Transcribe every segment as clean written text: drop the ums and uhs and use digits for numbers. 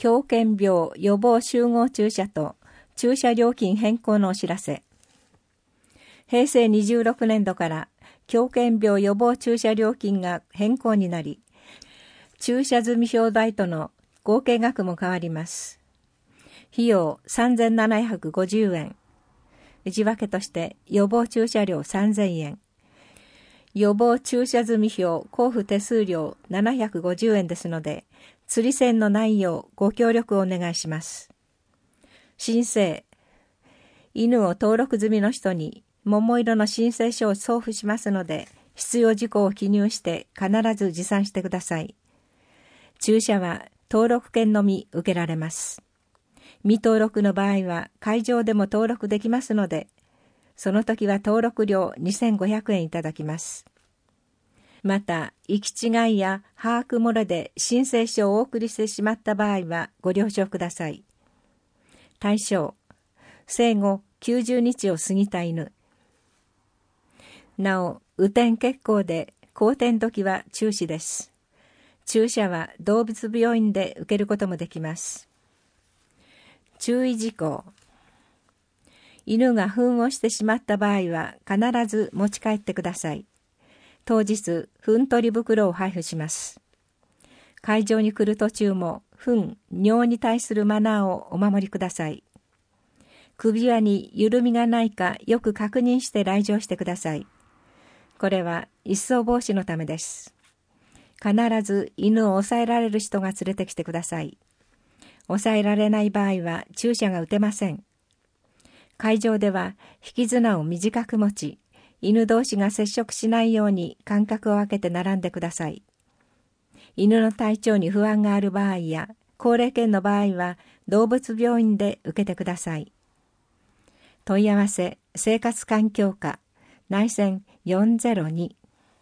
狂犬病予防集合注射と注射料金変更のお知らせ。平成26年度から狂犬病予防注射料金が変更になり、注射済表代との合計額も変わります。費用3750円。内訳として予防注射料3000円。予防注射済表交付手数料750円ですので、釣り銭のないようご協力をお願いします。申請。犬を登録済みの人に桃色の申請書を送付しますので、必要事項を記入して必ず持参してください。注射は登録券のみ受けられます。未登録の場合は会場でも登録できますので、その時は登録料2500円いただきます。また、行き違いや把握漏れで申請書をお送りしてしまった場合はご了承ください。対象、生後90日を過ぎた犬。なお、雨天欠航で後天時は中止です。注射は動物病院で受けることもできます。注意事項。犬が糞をしてしまった場合は必ず持ち帰ってください。当日、糞取り袋を配布します。会場に来る途中も糞、尿に対するマナーをお守りください。首輪に緩みがないかよく確認して来場してください。これは一層防止のためです。必ず犬を抑えられる人が連れてきてください。抑えられない場合は注射が打てません。会場では引き綱を短く持ち、犬同士が接触しないように間隔を空けて並んでください。犬の体調に不安がある場合や、高齢犬の場合は動物病院で受けてください。問い合わせ、生活環境課、内線402。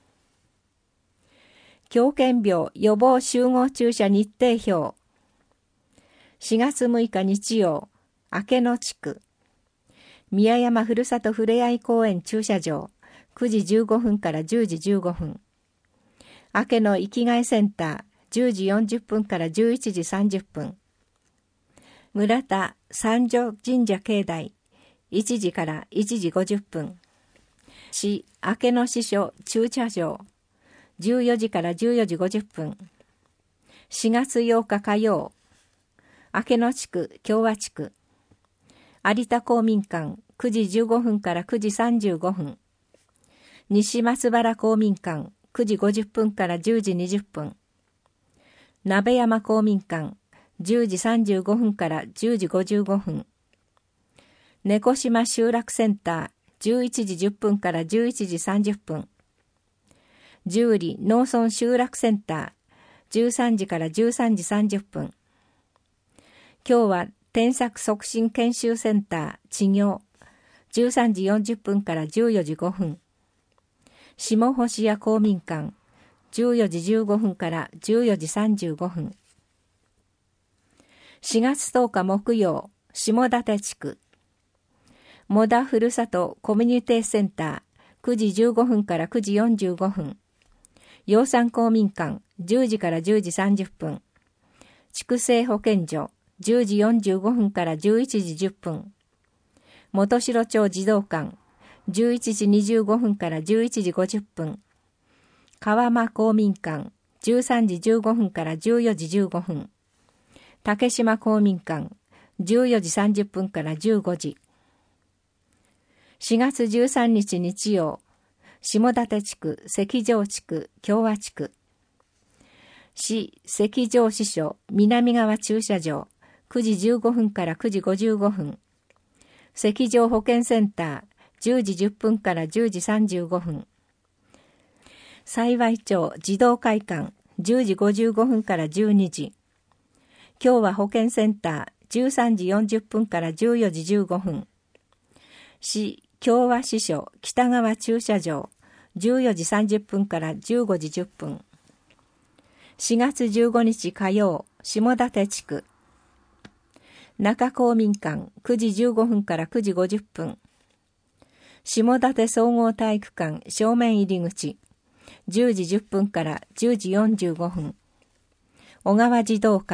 狂犬病予防集合注射日程表。4月6日日曜、明野地区。宮山ふるさとふれあい公園駐車場、9時15分から10時15分。明野生きがいセンター、10時40分から11時30分。村田三女神社境内、1時から1時50分。市明野支所駐車場、14時から14時50分。4月8日火曜、明野地区共和地区。有田公民館9時15分から9時35分。西松原公民館9時50分から10時20分。鍋山公民館10時35分から10時55分。猫島集落センター11時10分から11時30分。十里農村集落センター13時から13時30分。今日は添削促進研修センター地業13時40分から14時5分。下星屋公民館14時15分から14時35分。4月10日木曜、下館地区。モダふるさとコミュニティセンター9時15分から9時45分。養蚕公民館10時から10時30分。畜生保健所10時45分から11時10分。元城町児童館11時25分から11時50分。川間公民館13時15分から14時15分。竹島公民館14時30分から15時。4月13日日曜、下館地区、関城地区、共和地区。市関城支所南側駐車場9時15分から9時55分。関城保健センター10時10分から10時35分。幸町児童会館10時55分から12時。今日は保健センター13時40分から14時15分。市共和支所北側駐車場14時30分から15時10分。4月15日火曜、下館地区。中公民館9時15分から9時50分。下館総合体育館正面入り口10時10分から10時45分。小川児童館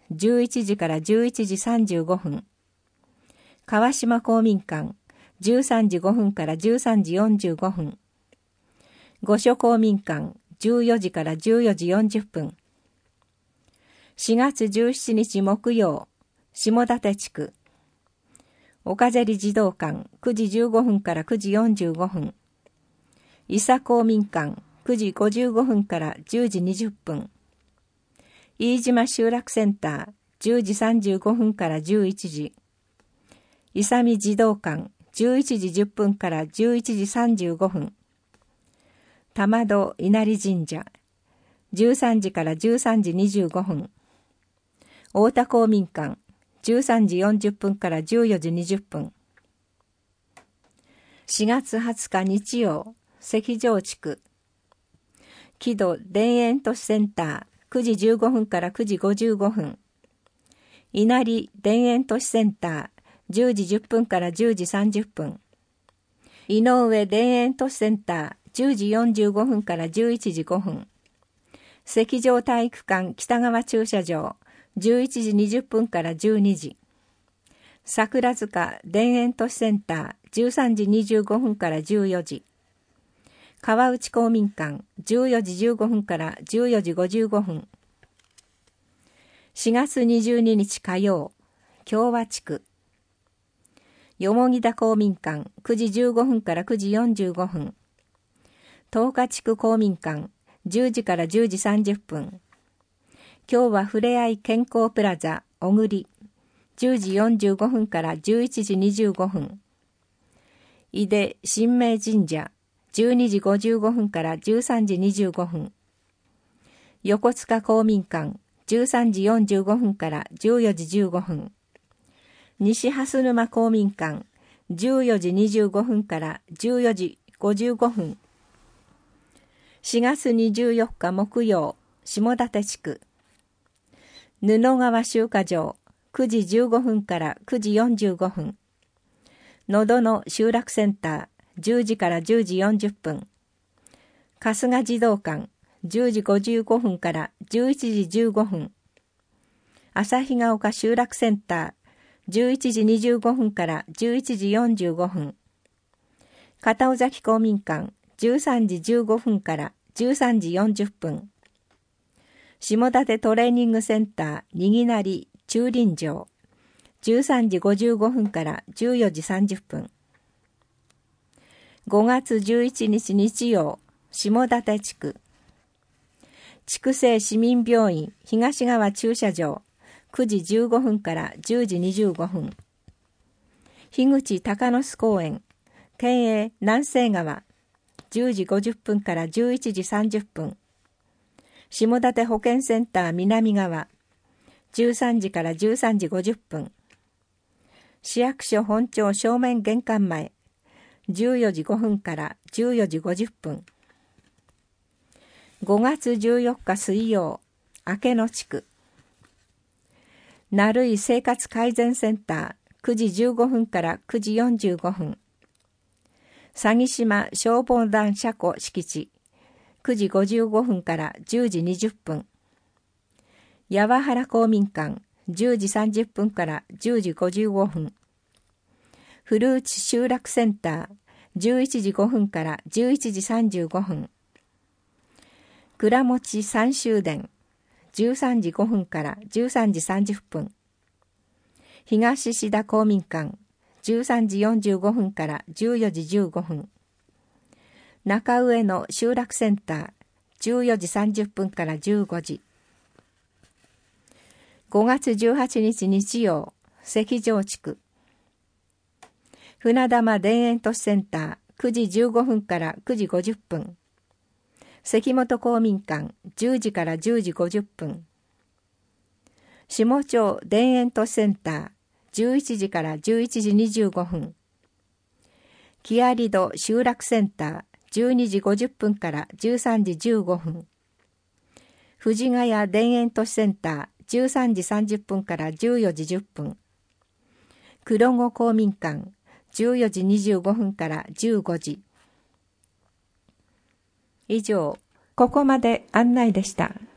11時から11時35分。川島公民館、13時5分から13時45分。御所公民館、14時から14時40分。4月17日木曜、下館地区。岡瀬里児童館、9時15分から9時45分。伊佐公民館、9時55分から10時20分。飯島集落センター、10時35分から11時。伊佐美児童館、11時10分から11時35分。玉戸稲荷神社、13時から13時25分。太田公民館、13時40分から14時20分。4月20日日曜、石城地区。木戸田園都市センター、9時15分から9時55分。稲荷田園都市センター、10時10分から10時30分。井上田園都市センター、10時45分から11時5分。石城体育館北側駐車場、11時20分から12時。桜塚田園都市センター、13時25分から14時。川内公民館、14時15分から14時55分。4月22日火曜、共和地区。よもぎ田公民館、9時15分から9時45分。東華地区公民館、10時から10時30分。今日はふれあい健康プラザ、小栗、10時45分から11時25分。井出神明神社、12時55分から13時25分。横須賀公民館、13時45分から14時15分。西蓮沼公民館、14時25分から14時55分。4月24日木曜、下館地区。布川集荷場、9時15分から9時45分。野戸の集落センター、10時から10時40分。春日児童館、10時55分から11時15分。旭ヶ丘集落センター、11時25分から11時45分。片尾崎公民館、13時15分から13時40分。下館トレーニングセンター、にぎなり駐輪場、13時55分から14時30分。5月11日日曜、下館地区。筑西市民病院東側駐車場、9時15分から10時25分。樋口鷹巣公園、県営南西川、10時50分から11時30分。下館保健センター南側、13時から13時50分。市役所本庁正面玄関前、14時5分から14時50分。5月14日水曜、明け野地区。成井生活改善センター、9時15分から9時45分。佐木島消防団車庫敷地、9時55分から10時20分。八幡原公民館、10時30分から10時55分。古内集落センター、11時5分から11時35分。倉持三州殿、13時5分から13時30分。東志田公民館、13時45分から14時15分。中上の集落センター、14時30分から15時。5月18日日曜、石城地区。船玉田園都市センター、9時15分から9時50分。関本公民館、10時から10時50分。下町田園都市センター、11時から11時25分。木有戸集落センター、12時50分から13時15分。藤ヶ谷田園都市センター、13時30分から14時10分。黒子公民館、14時25分から15時。以上、ここまで案内でした。